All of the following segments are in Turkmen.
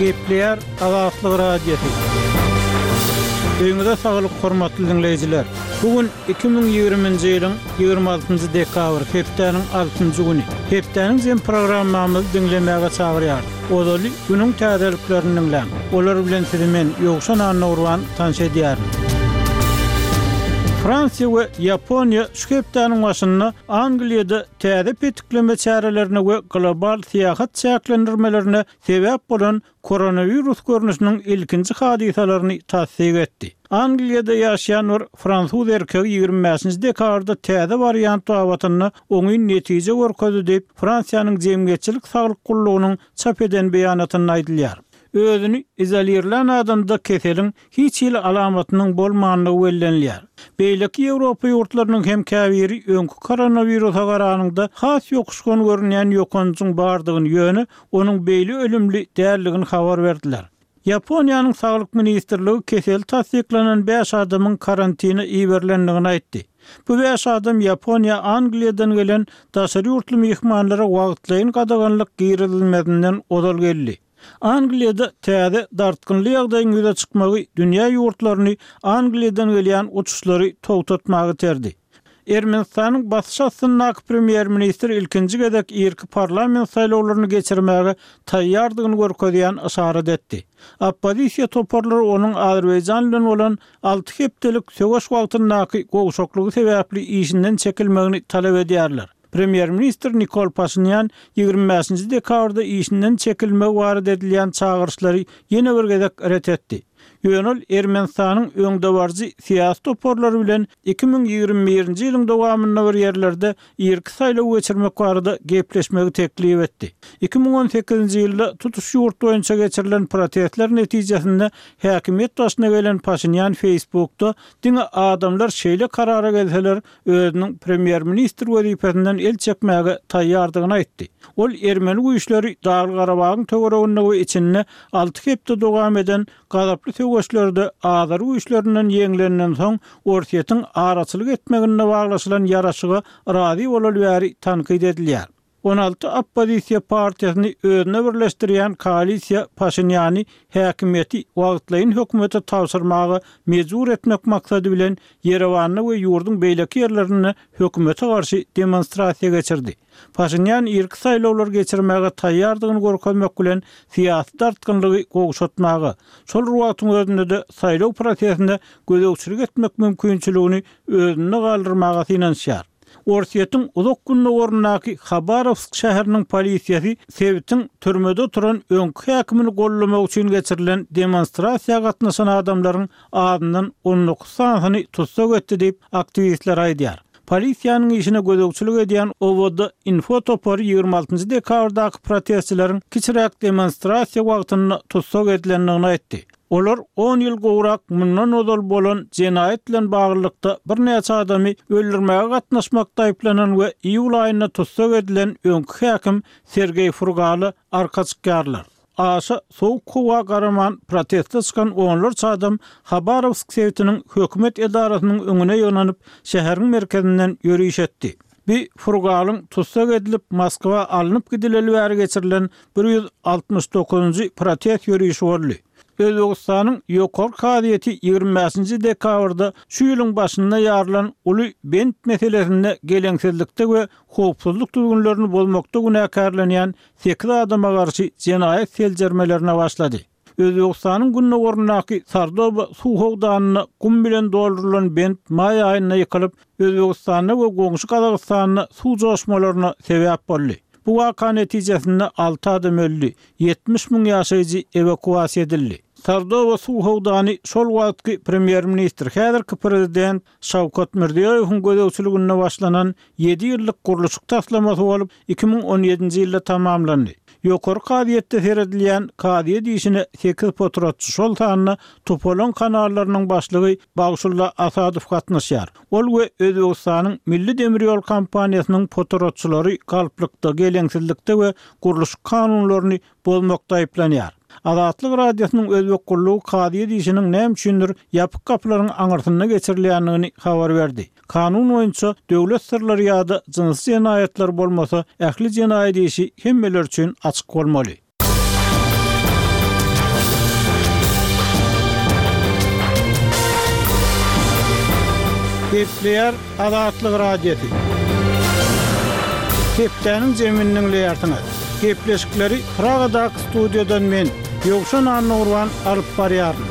Gepleyer Azatlyk Radiosu. Öňüňizde saglyk hormatly dinleýijiler. Bugün 2020-nji ýylyň 26-njy dekabr, hepdeniň 6-njy güni. Hepdeniň jem programmamyzy dinlemäge çagyrýar. Odaly günüň täzeliklerini dinlän. Olar bilen sizi men Ýogşan Anurwan tanış edýär. Fransiýa we Ýaponiýa şu hepdeniň başynda Angliýada täze petikleme çärelerine we global syýahat çäklendirmelerine sebäp bolan koronavirus görnüşiniň ilkinji hadisalaryny tasdik etdi. Angliýada ýaşaýan bir fransuz erkegi 25-nji dekabrda täze variant watyny oňy netije görkezdi diýip Fransiýanyň Jemgyýetçilik saglyk gullugynyň çap eden beýanatyny aýdylýar. Özüni izolirlen adamda keseliň hiç ýyl alamatynyň bolmagyny wellenilýär. Beýleki Ýewropa ýurtlarynyň hem käbiri öňkü koronawirusa garanyňda has ýokuşgan görünýän ýokanjyň bardygyny ýöne onuň beýli ölümli dälligini habar berdiler. Ýaponiýanyň saglyk ministrligi kesel tasdiklanan 5 adamyň karantina iýerlendigini aýtdy. Bu 5 adam Ýaponiýa Angliýadan gelen daşary ýurtly mehmanlara wagtlaýyn gadaganlyk girilmedinden odal geldi. Angliýada täze dartgynly ýagdaýyň ýüze çykmagy dünýä ýurtlaryny Angliýadan gelýän uçuşlary togtatmagy terdi. Ermenistanyň başçysynyň premier ministr ilkinji gedek ýerki parlament saýlawlaryny geçirmäge taýýardygyny görkezýän aşarat etdi. Oppozisiýa toparlary onuň Azerbaýjan bilen bolan 6 hepdelik söwüş wagtynyňky gowşoklugy sebäpli işinden çekilmegini talap edýärler. Premier Minister Nikol Pashinyan 25-nji dekabrda işinden çekilme barada edilýän çağırışlary ýene bir gezek ret etdi. Ýönül Ermenistanyň öňde barjy syýasy toparlary bilen 2021-nji ýylyň dowamynda bir ýerlerde ýerki saýlaw geçirmek barada gepleşmegi teklip etdi. 2018-nji ýylda tutuş ýurt boýunça geçirilen protestler netijesinde häkimet başyna gelen Pashinyan Facebook'da diňe adamlar şeýle karara gelseler özüniň premier ministr wezipesinden el çekmäge taýýardygyny aýtdy. Ol Ermeni güýçleri Dağly Garabagyň töwereginde we içinde 6 hepde dowam eden gazaply söwüşlerde Azar güýçlerinden ýeňlenen soň orsiýetiň araçylyk etmegine baglaşylan ýaraşyga razy bolan bäri tanqid edilýär. 16 oppozisiýa partiýasyny özüne birleşdirýän koalisiýa Pashinyany häkimeti wagtlaýyn hökümete tawsyrmagy mejbur etmek maksady bilen Yerewanyny we ýurduň beýleki ýerlerini hökümete garşy demonstrasiýa geçirdi. Pashinyan ýerki saýlawlar geçirmäge taýýardygyny görkezmek bilen syýasy dartgynlygy gowşatmagy, şol ruwatyň özünde de saýlaw prosesinde gözegçilik etmek mümkinçiligini özüne galdyrmagy synanýar. Orsiýetiň uzak günne ornaky Habarovsk şäheriniň polisiýasy Sewitin türmede turan öňkü häkimini gollamak üçin geçirilen demonstrasiýa gatnaşan adamlaryň adyndan 19 sanyny tutsak etdi diýip aktivistler aýdýar. Polisiýanyň işine gözegçilik edýän Owoda Info topary 26-njy dekabrdaky protestçilerin kiçirek demonstrasiýa wagtyny tutsak edilendigini aýtdy. Olar 10 ýyl gowrak mundan odal bolan jenaýet bilen baglykda bir neçe adamy öldürmäge gatnaşmakda aýplanan we iýul aýyna tutsak edilen öňkü häkim Sergey Furgaly arka çykýarlar. Aşa soğuk kowa garaman protestde çykan onlarca adam Habarovsk Sewitiniň hökümet edarasynyň öňüne ýonanyp şäheriň merkezinden ýürüýüş etdi. Bir Furgalyň tutsak edilip Moskwa alınıp gidileli bäri geçirilen 169-njy protest ýürüýüşi boldy. Özbegistanyň ýokary kadiýeti 25-nji dekabrda şu ýylyň başynda ýarlan uly bent meselesinde geleňsizlikde we howpsuzlyk duýgunlaryny bolmakda günäkärlenýän 8 adama garşy jenaýet seljermelerine başlady. Özbegistanyň günne ornaky Sardoba suw howdanyny kum bilen doldurulan bent maý aýyna ýykylyp Özbegistanyň we goňşy Kazakstanyň suw joşmalaryna sebäp boldy. Bu waka netijesinde 6 adam öldü, 70 000 ýaşaýjy evakuasiýa edildi. Sardoba suw howdany şol wagtky premier ministr häzirki prezident Şawkat Mirziýowyň gözegçiliginde başlanan 7 ýyllyk guruluşyk taslamasy bolup 2017-nji ýylda tamamlandy. Ýokary kadiýetde seredilýän kadiýet işine 8 potrotçy şol sanyna Topolon kanallarynyň başlygy Bagşulla Asadow gatnaşýar. Ol we Özbegistanyň Milli Demir ýol kompaniýasynyň potrotçylary galplykda, geleňsizlikde we guruluş kanunlaryny bozmakda aýplanýar. Azatlyk radiosynyň özbek gullugy kadiýet işiniň näme üçindir ýapyk kapylaryň aňyrtyna geçirilendigini habar berdi. Kanun boýunça döwlet sirleri ýa-da jinsy jenaýetler bolmasa, ähli jenaýet işi hemmeler üçin açyk bolmaly. Gepleýär Azatlyk radiosu. Kepdäniň jeminiň leýartyny. Gepleşikleri Pragadak studiýadan men Ýogşan Annurwan alyp barýaryn.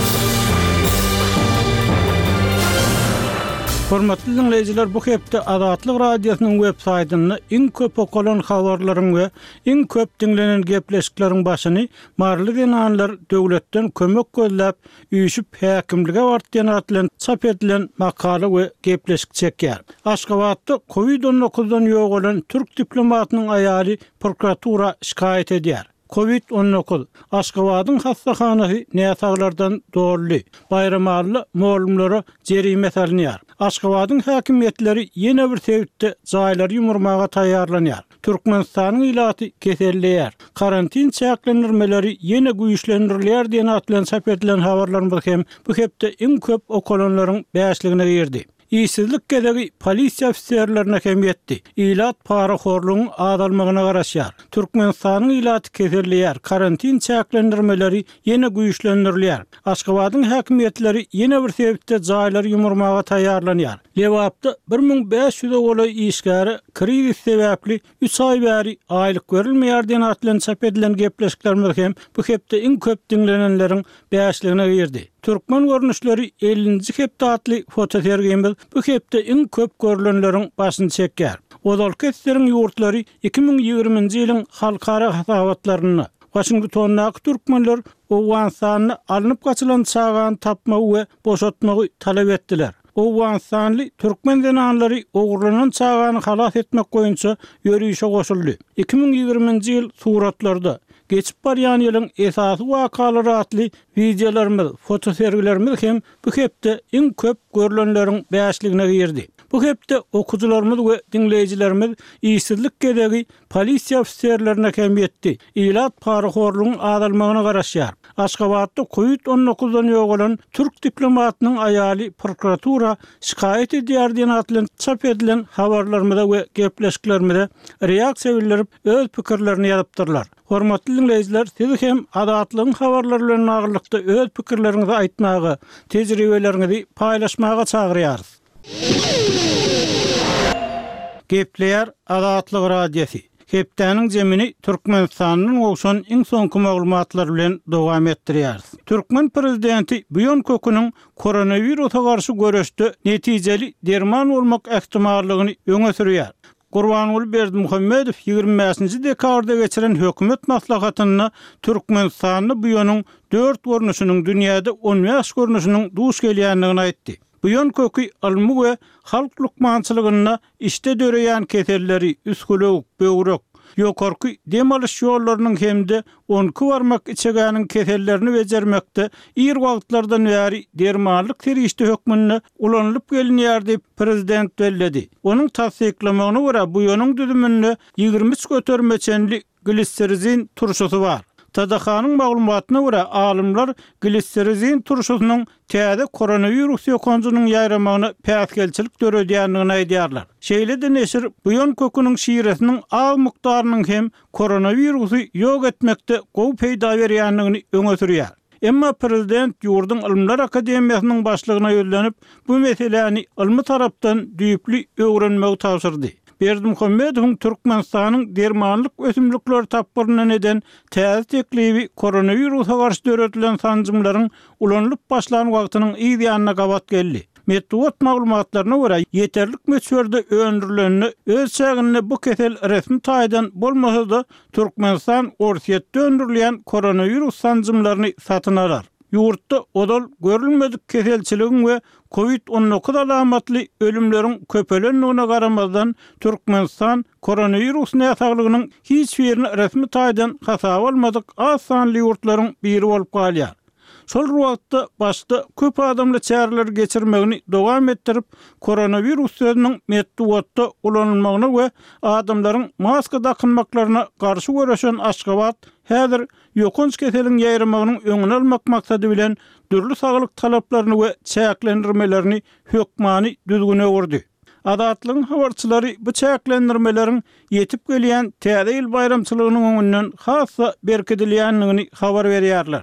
Hormatly dinleýijiler, bu hepde Azatlyk radiosynyň web saýtyny iň köp okulan habarlaryň we iň köp dinlenen gepleşikleriň başyny marly denanlar döwletden kömek gözläp üýşüp häkimlige bartýan atlan çap edilen makala we gepleşik çekýär. Aşgabatda COVID-19-dan ýok bolan türk diplomatynyň aýaly prokuratura şikayet edýär. COVID-19 Aşgabatyň hastahanasy näsaglardan dorly, bayramally molumlara jerime salynýar. Aşgabatyň häkimetleri ýene bir sebäpde jaýlary ýumurmaga taýýarlanýar. Türkmenistanyň ilaty keselleýär. Karantin çäklendirmeleri ýene güýçlendirilýär diýen atlan çap edilen habarlar hem bu hepde iň köp okulanlaryň bäşligine girdi. İşsizlik gedegi polisiýa ofisiýerlerine hem ýetdi. İlat paraxorlugyň azalmagyna garaşýar. Türkmenistanyň ilaty keselleýär. Karantin çäklendirmeleri ýene güýçlendirilýär. Aşgabatyň häkimetleri ýene bir sebäpde jaýlary ýumurmaga taýýarlanýar. Lewapda 1500 goly işgäri krizis sebäpli 3 ay bäri aýlyk görilmeýär diýen atlan çap edilen gepleşikler hem bu hepde iň köp dinlenenleriň bäşligine girdi. Türkmen görnüşleri 50-nji hepde atly fotosergimiz bu hepde iň köp görülenleriň başyny çekýär. Odalkeslerin ýurtlary 2020-nji ýylyň halkara hasabatlaryny Washington'daky türkmenler Owganstanyny alınıp gaçylan çağan tapmagy we boşatmagy talap etdiler. Owganstanly türkmen denanlary ogurlanan çağany halas etmek goýunça ýörüýüşe goşuldy. 2020-nji ýyl suratlarda geçip barýan ýylyň esasy wakalary atly videolarymyz, fotosergilerimiz hem bu hepde iň köp görülenleriň bäşligine girdi. Bu hepde okujularymyz we dinleýijilerimiz işsizlik gedegi polisiýa ofisiýerlerine hem ýetdi. İlat paraxorlugyň azalmagyna garaşýar. Aşgabatda COVID-19-dan ýok bolan türk diplomatynyň aýaly prokuratura şikayet edýär diýen atlan çap edilen habarlarymyzda we gepleşiklerimizde reaksiýa bildirip öz pikirlerini ýazypdyrlar. Hormatly dinleýijiler, siz hem Azatlygyň habarlary bilen agyrlykda öz pikirleriňizi aýtmagy, tejribeleriňizi paýlaşmaga çagyrýarys. Gepleýär Azatlyk radiosu. Hepdäniň jemini Türkmenistanyň owşan iň soňky maglumatlary bilen dowam etdirýär. Türkmen prezidenti bu ýön köküniň koronawirusa garşy görüşde netijeli derman bolmak ähtimallygyny öňe sürýär. Gurbanuly Berdimuhammedow 25-nji dekabrda geçiren hökümet maslahatyny Türkmenistanyň bu ýöniň 4 görnüşiniň dünýäde 15 görnüşiniň duş gelýändigini aýtdy. Bu ýön kökü almy we halk lukmançylygyna işte döreýän keselleri, üskülük, böwrek, ýokarky dem alyş ýollarynyň hemde 10 barmak içegäniň kesellerini bejermekde ir wagtlardan bäri dermanlyk terişde hökmüne ulanylyp gelinýär diýip prezident belledi. Onuň tasdiklamagyna görä bu ýöniň düzüminde 23 götermeçenli gliserizin turşusy bar. Tadahanyň maglumatyna görä alymlar gliserizin turşusynyň täze koronawirus ýokanjynyň ýaýramagyna päsgelçilik döredýändigini aýdýarlar. Şeýle neşir bu ýön köküniň şiiresiniň az mukdarynyň hem koronavirusy ýok etmekde gowy peýda berýändigini öňe sürýär. Emma prezident ýurdun Ilmlar Akademiýasynyň başlygyna ýönlenip bu meseleni ilmi tarapdan düýpli öwrenmegi tapşyrdy. Berdimuhammedow Türkmenistanyň dermanlyk ösümlikleri tapbyryna neden täze teklibi koronawirusa garşy döretilen sanjymlaryň ulanylyp başlan wagtynyň ýa-da gabat geldi. Medeniýet maglumatlaryna görä ýeterlik möçberde öndürilenini öz çägini bu kesel resmi taýdan bolmasa-da Türkmenistan orsiýetde öndürilen koronawirus sanjymlaryny satyn alar. Ýurtda odal görülmedik keselçiligiň we COVID-19 alamatly ölümleriň köpelenligine garamazdan Türkmenistan koronavirus näsaglygynyň hiç birini resmi taýdan hasap almadyk az sanly ýurtlaryň biri bolup galýar. Şol wagtda başda köp adamly çäreler geçirmegini dowam etdirip koronavirus sözüniň medeniýetde ulanylmagyna we adamlaryň maska takynmaklaryna garşy görüşen Aşgabat häzir ýokunç keseliň ýaýramagynyň öňüne almak maksady bilen dürli saglyk talaplaryny we çäklendirmelerini hökmany düzgüne öwürdi. Azatlygyň habarçylary bu çäklendirmeleriň ýetip gelýän täze ýyl bayramçylygynyň öňünden hassa berkedilýändigini habar berýärler.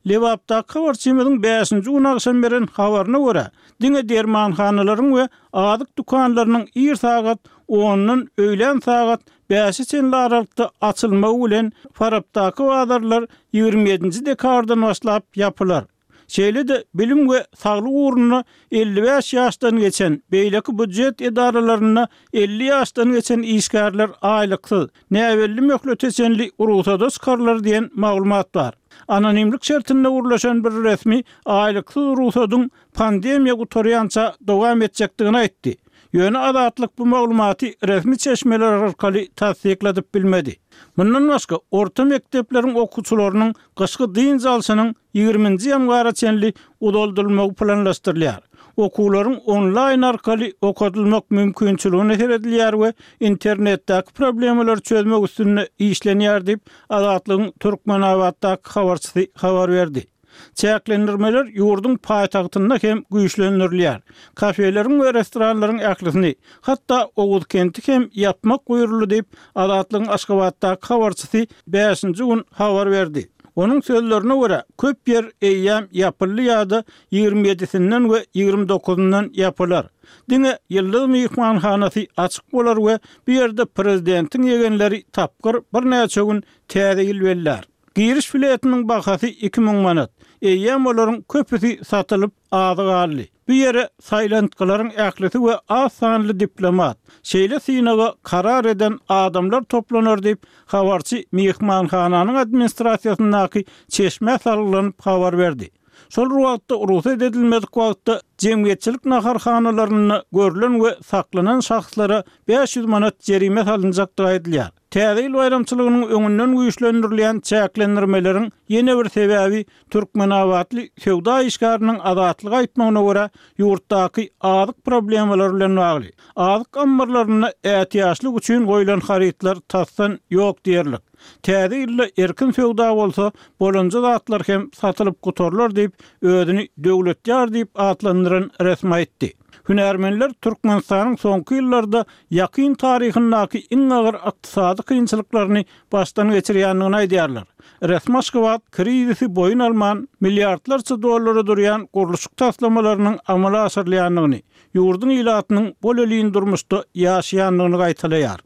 Lewapda habarçymyzyň 5-nji gunagşan beren habaryna görä, diňe dermanhanalaryň we adyk dukanlarynyň ir sagat 10-ndan öýlen sagat 5 çenli aralykda açylmagy bilen Farabdaky badarlar 27-nji dekabrdan başlap yapylar. Şeýle de bilim we saglyk ugruna 55 ýaşdan geçen beýleki budjet edaralaryna 50 ýaşdan geçen işgärler aýlyksyz näwelli möhleteçenli urusada çykarlar diýen maglumat bar. Anonimlik şertinde urlaşan bir resmi aýlyksyz urusadyň pandemiýa gutorýança dowam etjekdigini aýtdy. Ýöne adatlyk bu maglumaty resmi çeşmeler arkaly tasdikladyp bilmedi. Bundan başga orta mektepleriň okuwçylarynyň gyşky dyn jalsynyň 20-nji ýanwara çenli udoldurulmagy planlaşdyrylýar. Okuwlaryň online arkaly okutulmak mümkinçiligine heredilýär we internetdäki problemler çözmek üstünde işlenýär diýip adatlygyň Türkmenabatdaky habarçysy habar berdi. Çäklendirmeler ýurdun paýtagtynda hem güýçlendirilýär. Kafeleriň we restoranlaryň ählisini, hatda Oğuz kenti hem yapmak goýurly diýip adatlygyň Aşgabatdaky habarçysy 5-nji gün habar berdi. Onun sözlerine göre köp yer eýýäm yapyldy ýa-da 27-sinden we 29-ndan yapylar. Diňe ýyllyk mehmanhanasy açyk bolar we bu ýerde prezidentiň ýegenleri tapgyr bir näçe gün täze berler. Giriş biletiniň bahasy 2000 manat. Eýýäm olaryň köpüsi satylyp adygaly. Bu ýere saýlantgylaryň ählisi we az sanly diplomat, şeýle synaga karar eden adamlar toplanar diýip habarçy mehmanhananyň administrasiýasyndaky çeşme sarylanyp habar berdi. Şol wagtda ruhsat edilmedik wagtda jemgyýetçilik naharhanalaryna görülen we saklanan şahslara 500 manat jerime salynjakdygy aýdylýar. Täze bayramçylygynyň öňünden güýçlendirilýän çäklendirmeleriň ýene bir sebäbi Türkmenabatly sowda işgäriniň adatlygy aýtmagyna görä ýurtdaky adyk problemler bilen bagly. Adyk ambarlaryna ätiýaçlyk üçin goýulan haritlar tasdan ýok diýerlik. Täze ýylla erkin sowda bolsa, bolanjy zatlar hem satylyp gutorlar diýip özüni döwletdar diýip atlandyran resmi aýtdy. Hünärmenler Türkmenistanyň soňky ýyllarda ýakyn taryhynyňky iň agyr ykdysady kynçylyklaryny başdan geçirýändigini aýdýarlar. Resmi Aşgabat krizisi boyun alman milyardlarça dollara durýan guruluşyk taslamalarynyň amala asyrylýandygyny, ýurdun ilatynyň bol elin durmuşda ýaşaýandygyny gaýtalýar.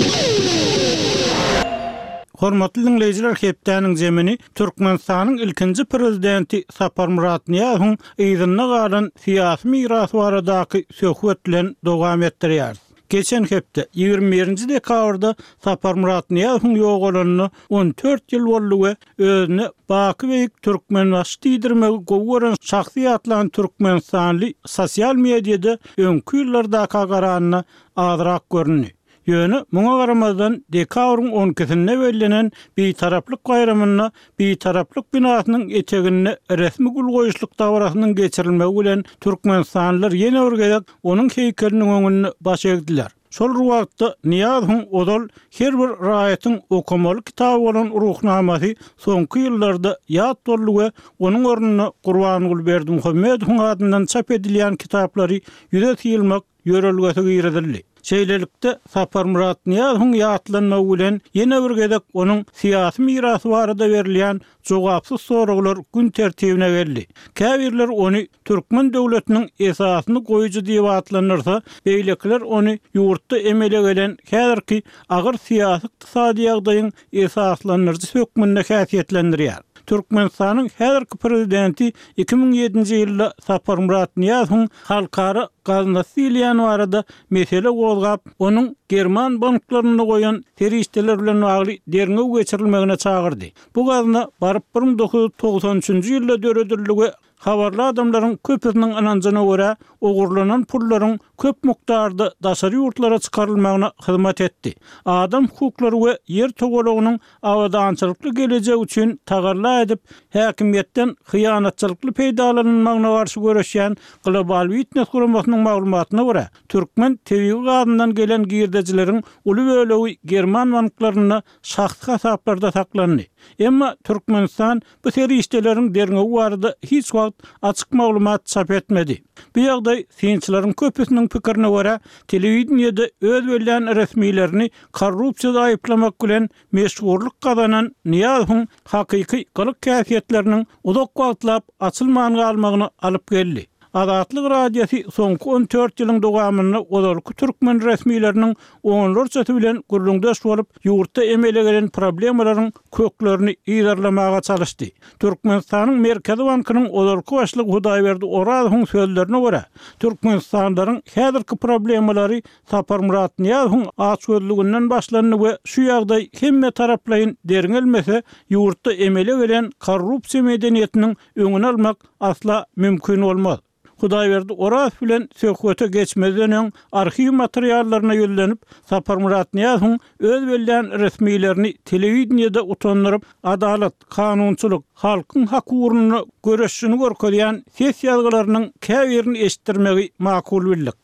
Hormatly dinleyijiler, hepdäniň zemini Türkmenistanyň ilkinji prezidenti Sapar Murat Niýazowyň ýygyna galan syýasy mirasy baradaky söhbet bilen dowam etdirýär. Geçen hepde 21-nji dekabrda Sapar Murat Niýazowyň ýogalanyny 14 ýyl boldy we özüni Baky beýik türkmenbaşy diýdirmegi gowy şahsiýatlaryň Türkmenistanly sosial mediada öňkü ýyllardaky garanyna azyrak görünýär. Ýöne muňa garamazdan dekabrın 12-sinde bellenen beýtaraplyk gaýramyna beýtaraplyk binasynyň etegine resmi gul goýuşlyk dawrasynyň geçirilmegi bilen türkmenstanlylar ýene bir gezek onuň heýkeliniň öňüne baş egdiler. Şol wagtda Niýazowyň odal her bir raýatyň okumaly kitaby bolan ruhnamasy soňky ýyllarda ýat boldy we onuň ornuny Gurbangul Berdimuhammedowyň adyndan çap edilýän kitaplary ýüze ýylmak ýörelgesi giredildi. Şeýlelikde Sapar Murat Niýazowyň ýatlanmagy bilen ýene bir gezek onuň syýasy mirasy barada berilýän jogapsyz soraglar gün tertibine geldi. Käbirler ony Türkmen döwletiniň esasyny goýucu diýip atlanyrsa, beýlekler ony ýurtda emele gelen häzirki agyr syýasy ykdysady ýagdaýyň esaslanyrjy hökmünde häsiýetlendirýär. Türkmenistanyň häzirki prezidenti 2007-nji ýylda Sapar Murat Niýazowyň halkara gaznasylyany barada mesele gozgap, onuň German banklaryna goýan terişdeler bilen bagly derňe geçirilmegine çagyrdy. Bu gazna baryp 1993-nji ýylda döredildi we habarly adamlaryň köpüsiniň ananjyna görä ogurlanan pullaryň köp mukdarda daşary ýurtlara çykarylmagyna hyzmat etdi. Adam hukuklary we ýer togalagynyň awadançylykly gelejegi üçin tagarla edip häkimiýetden hyýanatçylykly peýdalanmagyna garşy görüşýän global witness guramasynyň Agentlygymyň maglumatyna görä, türkmen TV gadyndan gelen girdejileriň uly bölegi German banklaryna şahsy hasaplarda saklandy. Emma Türkmenistan bu serişdeleriň derňegi barada hiç wagt açyk maglumat çap etmedi. Bu ýagdaý synçylaryň köpüsiniň pikirine görä, telewiziýada öz bilen resmilerini korrupsiýada aýyplamak bilen meşhurlyk kazanan Niýazowyň hakyky gylyk käfiýetleriniň uzak wagtlap açylmagyny almagyny alyp geldi. Azatlyk radiosu soňky 14 ýylyň dowamyny olarky türkmen resmileriniň oňlarça bilen gurulňdaş bolup ýurtda emele gelen problemalaryň köklerini ýerlemaga çalışdy. Türkmenistanyň Merkezi Bankynyň olarky başlygy Hudaýberdi Orazowyň sözlerine görä, Türkmenistanlaryň häzirki problemalary Sapar Murat Niýazowyň açgözlüginden başlandy we şu ýagdaý hemme taraplaryň derňelmese ýurtda emele gelen korrupsiýa medeniýetiniň öňüni almak asla mümkin bolmaz. Hudaýberdi Oraz bilen söhbete geçmeden öň arxiw materiallaryna ýölenip Sapar Murat Niýazowyň öz bilen resmilerini telewiziýada utandyryp adalet, kanunçylyk, halkyň hak uğruny göreşini görkezýän ses ýazgylarynyň käbirini eşitdirmegi makul bildik.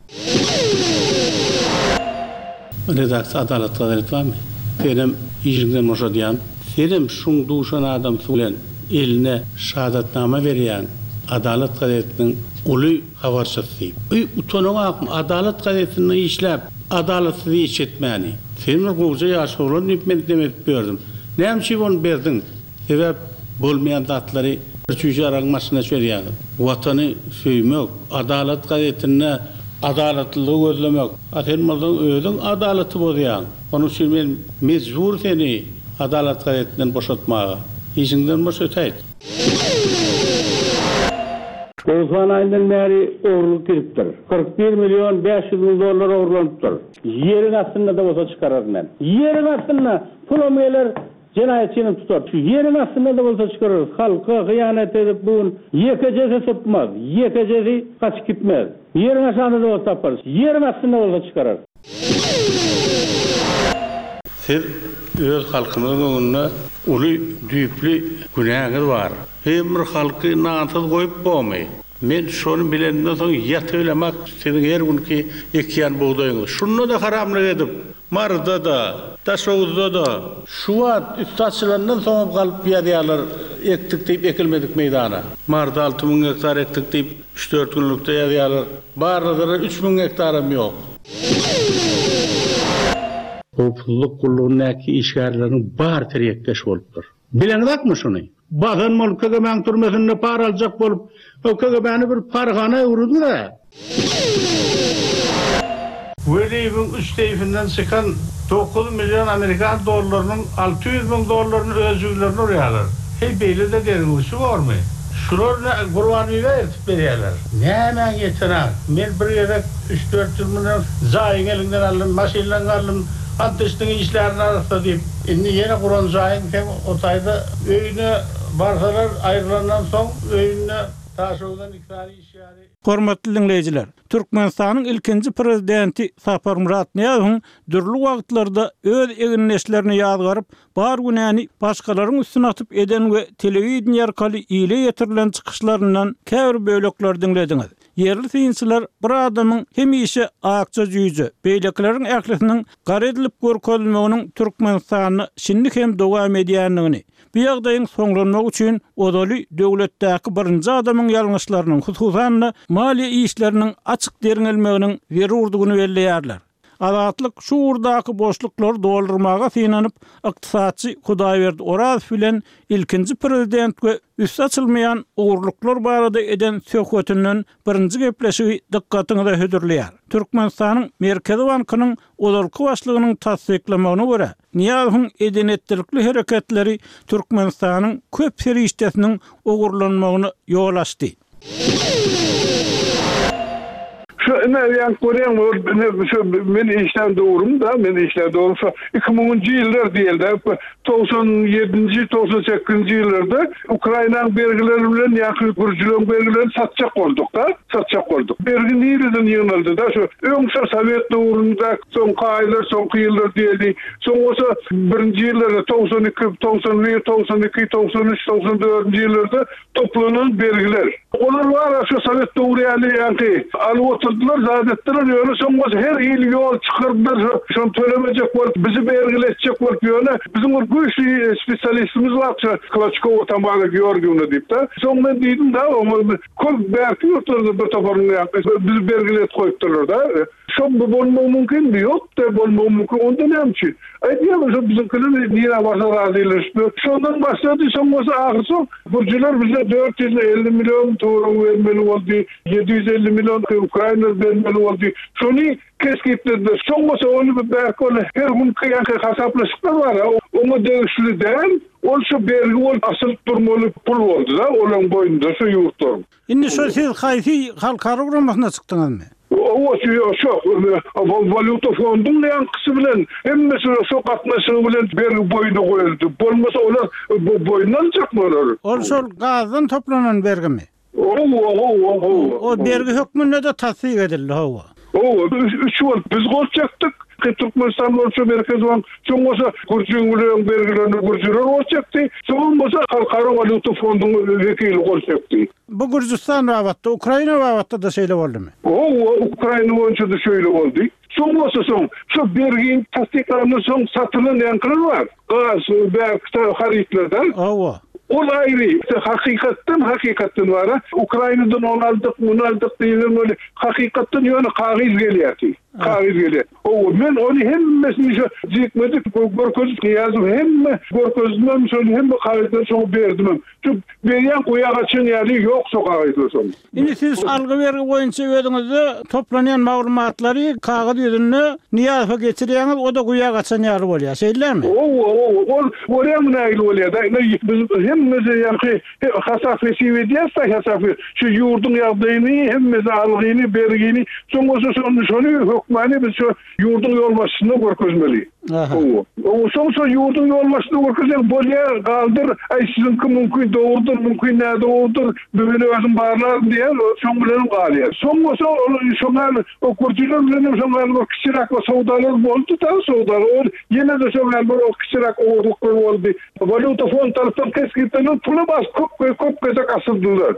Redaksiýa adalet barmy? Benim ýygyňdan moşadýan, senem şuň duşan adam bilen eline şahadatnama berýän Adalet gazetiniň uly habarçysy. Utanaňak Adalet gazetini işläp, adaletsiz iş etmäni. Sen goýja ýaşawalan men demek berdim. Näme onu berdiň? Sebäp bolmaýan zatlary üçüncü aralmasyna çörýär. Watany söýmek, Adalet gazetini adaletli gözlemek. Atenmadan özüň adalety bolýar. Onuň üçin men mezbur seni Adalet gazetinden boşaltmaga. Işiňden boşaltaýt. Osman ayından beri oğurluk giriptir. 41 milyon 500 bin dolar oğurlanıptır. Yerin aslında da olsa çıkarır men. Yerin aslında pulomyeler cinayetçini tutar. Şu yerin aslında da olsa çıkarır. Halka hıyanet edip bugün yekecesi sıpmaz. Yekecesi kaç gitmez. Yerin aslında da olsa yaparız. Yerin aslında olsa çıkarır. Siz öz halkymyzyň öňünde uly düýpli günäňiz bar. Hem bir halky naňsız goýup bolmaý. Men şonu bilenden soň ýatýlamak seniň her günki ekýän buğdaýyň. Şunu da haramlyk edip, marda da, taşowda da, şu wagt üstaçylaryndan soň galyp ýadyarlar ektik diýip ekilmedik meýdana. Marda 6000 hektar ektik diýip 3-4 günlükde ýadyarlar. Barada 3000 hektarym ýok. Hukuk kulluğundaki işgärlerin bar teriyekkeş bolupdyr. Bileňizmi şunu? Bazan mol KGB'nin türmesinde para aljak bolup, o KGB'ni bir pargana urdu da. Weliýiň üsteyfinden çykan 9 milyon Amerikan dollarynyň 600 bin dollaryny özülerini urýarlar. Hey beýle de derňüşi barmy? Şurada gurbanı verip berýärler. Näme ýetirek? Men bir ýere 3-4 ýyl bilen zaýyň elinden aldım, maşynadan aldım. Ateştiň işlerini arasında deyip, indi yine Kur'an zayin hem o sayda öýüne barsalar ayrılanan soň öýüne taşowdan ikrari işleri. Hormatly dinleyijiler, Türkmenistanyň ilkinji prezidenti Sapar Murat Niýazowyň dürli wagtlarda öz eginleşlerini ýazgaryp, bar günäni başgalaryň üstüne atyp eden we telewiziýa arkaly ile ýetirilen çykyşlaryndan käbir bölekler dinlediňiz. Yerli synçylar bir adamyň hemişe akça jüýje, beýlekleriň ählisiniň gara edilip görkezilmeginiň Türkmenistany şinlik hem dowam edýändigini, bu ýagdaýyň soňlanmagy üçin odaly döwletdäki birinji adamyň ýalňyşlarynyň, hususan maliýe işleriniň açyk derňelmeginiň zerurdygyny belleýärler. Azatlyk şu urdaky boşluklar doldurmaga synanyp, ykdysatçy Hudaýberdi Oraz bilen ilkinji prezident we üst açylmayan uğurluklar barada eden söhbetinden birinji gepleşigi dikkatiňizi hödürleýär. Türkmenistanyň Merkezi Bankynyň olarky başlygynyň tasdiklamagyna görä, Niýazowyň edenetdirikli hereketleri Türkmenistanyň köp serişdesiniň uğurlanmagyna ýol açdy. Yani men işten doğrum da, men işten doğrumsa 2010-njy ýyllar diýildi. 97-98-nji ýyllarda Ukraina bergileri bilen ýaky gürjülen bergilerini satjak boldyk da, satjak boldyk. Bergi nireden ýynaldy da, şu öňsä Sowet döwründe soňky aýlar, soňky ýyllar diýildi. Soň osa 1-nji ýyllarda 92, 91, 92, 93, 94-nji ýyllarda toplanan bergiler. Olar var şu Sowet döwründe ýa-ni alyp otyrdylar Ýol zat etdiler, ýöne soňmaz her ýyl ýol çykyrdylar, şonu tölemejek bolup, bizi belgiletjek bolup ýöne bizim bir güýçli spesialistimiz bar, Klaçkow tamaga Georgiýewna diýip de. Soňra diýdim da, köp berki ýurtlarda bir toparyny ýapy, bizi belgilet goýupdylar da. Şo bolmagy mümkin ýok da bolmagy mümkin. Onda näme? Aýdýar, bizim köle niýe başa razylaşdy. Şondan başlady, soňra ahyrsy burjylar bize 450 milyon euro vermeli boldy, 750 milyon Ukraina vermeli boldy. Şonu keskitdi. Soňra onu berki her gün kıyanky hasaplaşyklar bar. Onu degişli değil. Ol şu bergi ol asyl durmaly pul boldy da, olan boýunda şu ýurtlar. Indi şu siz haýsy halkara guramasyna çykdyňyzmy? O şu valuta fondunyň ýankysy bilen hemmesi şu gatnaşygy bilen bergi boýuna goýuldy. Bolmasa olar boýundan çykmalar. Ol şol gazdan toplanan bergimi? O bergi hökmüne de tasdik edildi hawa. Üç yıl biz golçaktık. Türkmenistan bolsa merkez bank, soňra Gürjün bilen belgilenip Gürjüler bolçakdy. Soňra halkara valuta fondunyň wekili bolçakdy. Bu Gürjistan wagtda, Ukraina wagtda da şeýle boldymy? Ukraina boýunça da şeýle boldy. Soňra şu bergin tasdiklanyň soň satylan ýankylar bar. Gaz berkte haritlerden. Ol aýry, hakykatdan var. Ukrainadan onu aldyk diýilen hakykatdan ýöne kagyz gelýär. Men onu hemmesini jekmedik, görköz ýazyp hemme görközden şonu hemme kagyzdan şonu berdim. Şu berýän goýagaçyn ýaly ýok şo kagyzlar şonu. Indi siz algy bergi boýunça ödüňizde toplanýan maglumatlary kagazy ýüzünde niýafa geçirýäňiz, o da goýagaçyn ýaly bolýar. Şeýlermi? Oraya näil bolýar da. Biz hemmesi ýa-ni hasapy şeýdýärse hasapy şu ýurdun ýagdaýyny hemmesi algyny bergini soňra şonu hökmany biz şu ýurdun ýolbaşçysyna görkezmeli. Soňra ýurdun ýolbaşçysyna görkezýär bolýar galdyr, sizin kim mümkin dogurdur, mümkin näde dogurdur, böyle özüm barlar diýer, şoň bilen galýar. Soňra o kurdylar bilen soňra kiçirak sowdalar boldy da, sowdalar ýene de soňra o kiçirak oğurluklar boldy. Valuta fond tarafından keskitdiler, pulu bas köp gezek asıldılar.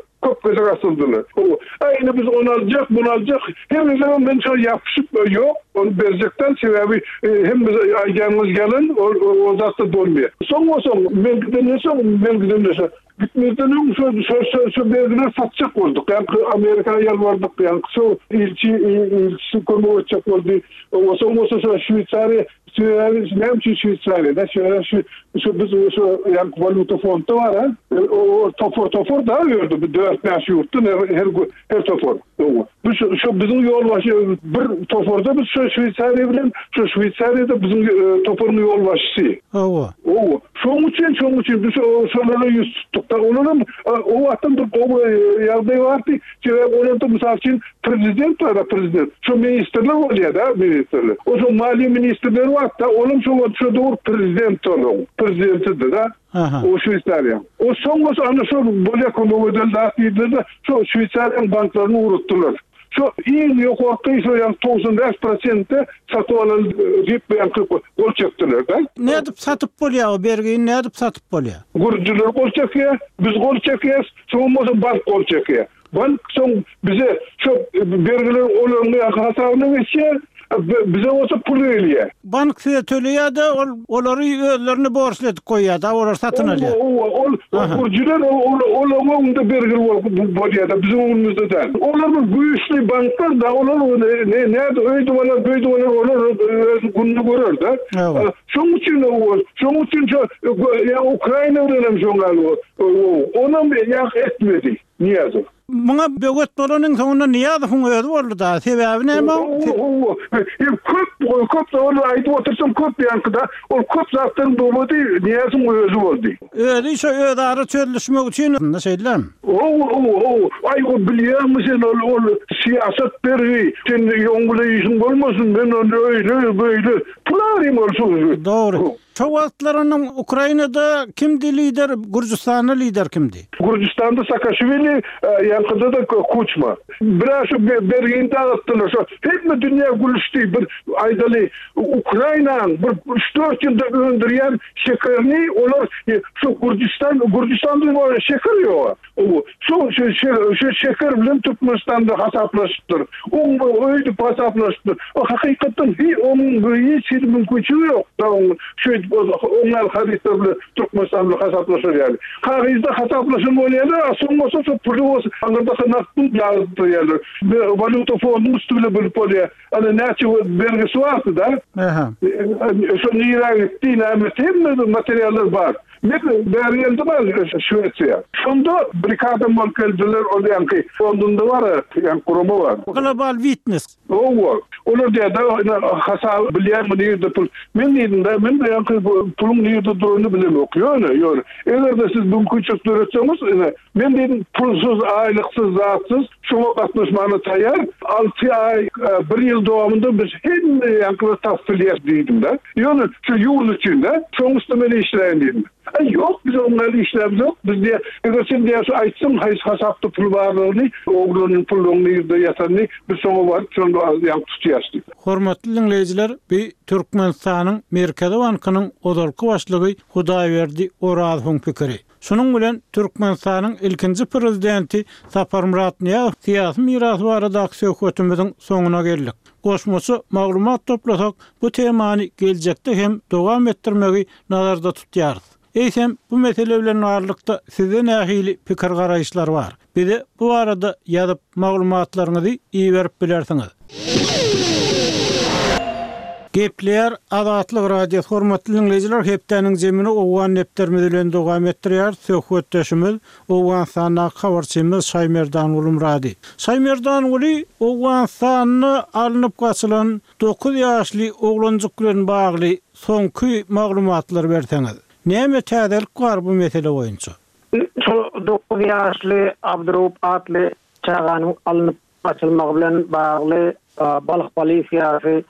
Aynı biz onu alacak, bunu alacak. Hem zaman ben şöyle yapışıp yok, onu verecekten sebebi hem biz ayağımız gelin, o zaten dolmuyor. Son, ben gidemlese. Gitmeden şu belgeler satacak olduk. Yani Amerika'ya yalvardık. Yani şu ilçi kurma olacak oldu. O sonra Şvitsarya, ne için Şvitsarya? Biz yani valuta fondu var ha. O tofor da gördü. 4-5 yurtun her tofor. Bizim yolbaşı bir toforda biz Şvitsarya bilen Şvitsarya'da bizim toporun yolbaşısı. Şoň üçin biz şonlara yüz tuttuk. Onların o wagtdan bir ýagdaý bardy. Onlarda mysal üçin prezident. Şu ministrler bolýar da, ministrler. O şu mali ministrler wagtda onuň şu dowr prezidentidir da. O Şvitsarya. O soňra ana şu bolýar konuwdan da diýdiler. Şu Şvitsarya banklaryny urutdylar. Şu iň ýokarky şu 95% satyp alan diýip gol çekdiler da. Nädip satyp bolýar o bergini, nädip satyp bolýar? Gürjüler gol çekýär, biz gol çekýäs, soňra bank gol çekýär. Bank soň bize şu bergiler olany hasabyna geçýär. Bize olsa pul verýär. Bank size töleýär da olary özlerini borçladyp goýýar da, olar satyn alýar. Gürjüler olama unda bergil bolýar da bizim önümizde de. Olar bir güýçli banklar da olar näde öýdi olar günni görür da. Şoň üçin ya Ukraina bilen şoňal onam ýak etmedi. Niýe? Muňa böget bolanyň soňunda niýe öýdi boldy da? Sebebi näme? Köp da aýdyp otursam köp ýankda, ol köp zatlaryň boldy, niýe özü boldy. Öýdi şu öýdary çözülmek üçin näşeýlem? Ay o bilýärmisin ol siýasat berýär. Sen ýoňguly işin bolmasyn, ben öýle böyle Şular bolsun. Doğru. Şu wagtlarynyň Ukrainada kimdi lider? Gürjistanyň lider kimdi? Gürcistan'da Saakashvili, yankıda da Kuchma. Biraz şu Bergin'de attılar. Hep dünya gülüştü. Bir aydalı Ukrayna'nın bir 3-4 yılda öndüren şekerini olar şu Gürcistan'da şeker yok. Şu şeker bilen Türkmenistan'da hesaplaştır. Öyle hesaplaştır. O hakikaten hiç mümkün yok. Şu onlar hadislerle Türkmenistan'da hesaplaşır yani. Kağızda hesaplaşın olaydı. Aslında çok pulu anında nasıl yazdı yani. Valuta fondu üstüne bir polya. Hani ne belgesi vardı da. Şu lira gittiğine materyaller var. Beriyelde var Şveçya. Sonda brigada markeldiler olayan ki fondunda var yani kurumu var. Global Witness. O var. Onu da hasa bilen mi de pul. Men de yani pulun neydi durduğunu bilemiyorum. Yani. Eğer de siz bu küçük durursanız men dedim pulsuz, aylıksız, zatsız şuna katlaşmana tayar. 6 ay, 1 yıl devamında biz hem yankılı tahsiliyet dedim de. Yani şu yıl içinde sonuçta beni işleyen dedim. Yok biz onları işlemiz yok. Biz diye eğer diye açsam hesapta pul varlığını, oğlunun pulunu yatanını bir sonu var. Sonra yan tutuyoruz. Hormatly dinleyijiler, bir Türkmenistanyň Merkezi Bankynyň odalky başlygy Hudaýberdi Orazowyň pikiri. Şunun bilen Türkmenistanyň ilkinji prezidenti Sapar Muratniýazow syýasy mirasy barada söhbetimiziň soňuna geldik. Goşmasy maglumat toplasak bu temany geljekde hem dowam etdirmegi nazarda tutýarys. Eýsem bu mesele bilen arlykda size nähili pikir garaýşlar bar. Bize bu arada ýazyp maglumatlaryňyzy iyi berip bilersiňiz. Gepler Azatlyk radio hormatly dinleyijiler hepdeniň jemini owan nepterimiz bilen dowam etdirýär. Söhbetdeşimiz Owganstanyň habarçymyz Şaýmerdan Ulumrady. Şaýmerdan Uly Owganstanyň alınıp gaçylan 9 ýaşly oglanjyk bilen bagly soňky maglumatlar berseňiz. Näme täzelik bar bu mesele boýunça? Şu 9 ýaşly Abdurup atly çaganyň alınıp gaçylmagy bilen bagly balyk polisiýasy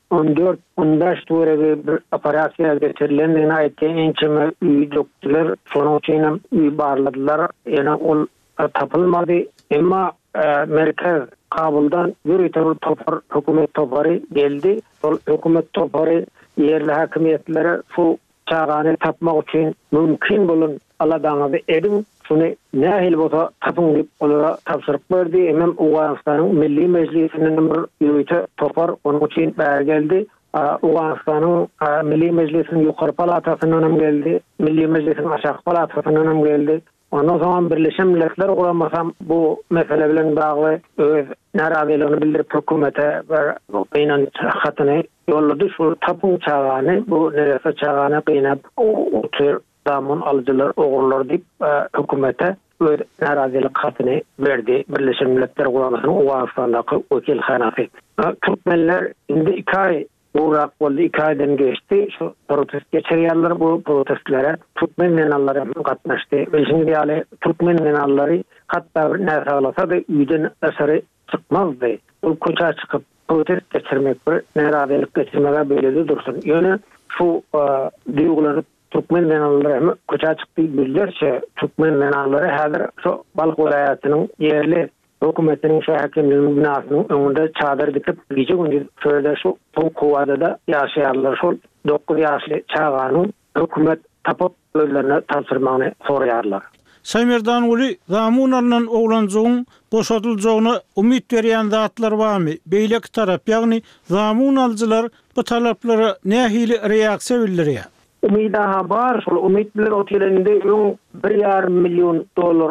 14-15 törege bir operasiýa geçirilendigini aýtdy. Ençeme üý döktüler, şonuň üçin üý barladylar. Ýa-ni ol tapylmady. Emma merkez Kabuldan bir topar hökümet topary geldi. Ol hökümet topary ýerli hakimiýetlere şu çağany tapmak üçin mümkin bolan aladaňyzy edin. Şunu nähil bolsa tapyň dip olara tapşyryk berdi. Emem Owganstanyň Milli Meclisiniň bir ýönetim topar onuň üçin bäri geldi. Owganstanyň Milli Meclisiniň ýokary palatasynyň geldi. Milli Meclisiň aşağı palatasynyň geldi. Ondan soň Birleşen Milletler Guramasam bu mesele bilen bagly öz narazylygyny bildirip hökümete bir beýnan hatyny yollady. Şu tapyň çağany bu neresi çağany gynap otur zaman alıcılar oğurlar deyip hükümete öz narazilik hatyny berdi. Birleşen Milletler Guramasanyň Owganstandaky wekilhanasy. Türkmenler indi 2 ay uğrak boldy, 2 aýdan geçti. Şu protest geçirýärler, bu protestlere Türkmen menallary gatnaşdy. Beşinci ýaly Türkmen menallary hatda bir näse bolsa da üýden aşary çykmazdy. Bu koça çykyp protest geçirmek bir narazilik geçirmege beýledi dursun. Ýöne şu duýgulary Türkmen menallary koça çykdy bildirse Türkmen menallary häzir şu Balyk welaýatynyň ýerli hökümetiniň şu hakimliğinin binasynyň öňünde çadır dikip gece gündüz şöyle şu Tokowada da ýaşaýarlar. Şol 9 ýaşly çağanyň hökümet tapyp özlerine tapşyrmagyny soraýarlar. Şaýmerdan Uly zamun alynan oglanjygyň boşadyljagyna umyt berýän zatlar barmy? Beýleki tarap, ýagny zamun aljylar bu talaplara nähili reaksiýa bildirýär? Umyda bar, şol umyt bilen otelinde $1,5 milyon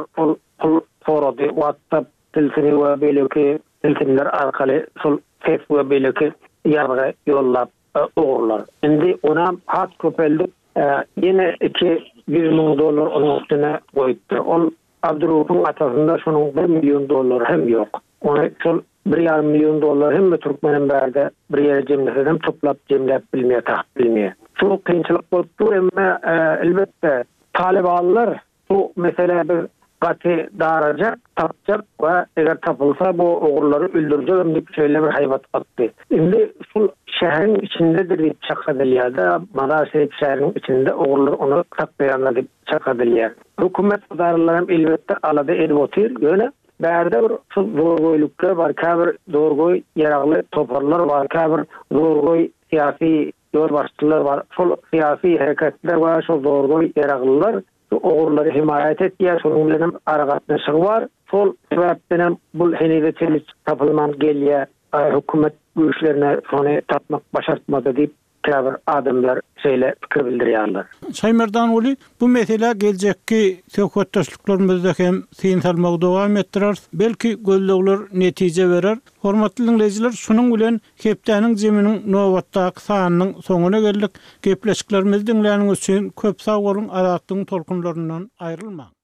pul sorady. WhatsApp telefoni we beýleki telefonlar arkaly şol Facebook we beýleki ýarga ýollap ogurlar. Indi ona hat köpeldi. Ýene $200 milyon onun üstüne goýupdy. Ol Abdurupyň atasynda şonuň $1 milyon hem ýok. Ona şol $1,5 milyon hem Türkmeniň bärde bir ýere jemlesem toplap jemläp bilmeýär. Şu kynçylyk bolup dur, emma elbetde talibanlar bu mesele bir gaty darajak, tapjak we eger tapılsa bu ogurlary öldürjek diýip şeýle bir haýbat atdy. Indi şol şäherin içindedir diýip çakadylýar. Mara şäherin içinde ogurlar onu tapýarlar diýip çakadylýar. Hökümet idaralary elbetde alada edip otyr. Ýöne bärde bir zorgoýluklar bar, käbir zorgoý ýaragly toparlar bar, käbir zorgoý siyasi ýol başçylar bar. Şol siyasi hereketler we şol zorgoý ýaraglylar ogurlary himayet etýär, şonuň bilen aragatnaşyk bar. Şol sebäpden bu henide çelik tapylman gelýär. Hökümet güýçlerine şonu tapmak başartmady diýip käbir adamlar şeýle pikir bildirýärler. Şaýmerdan uly bu mesele geljekki söhbetdaşlyklarymyzda hem syn salmagy dowam etdirer. Belki gözlegler netije berer. Hormatly dinleyijiler, şunuň bilen Hepdeniň jeminiň nowatdaky sanynyň soňuna geldik. Gepleşiklerimizi dinleýäniňiz üçin köp sag bolun. Aratdyň tolkunlaryndan aýrylma.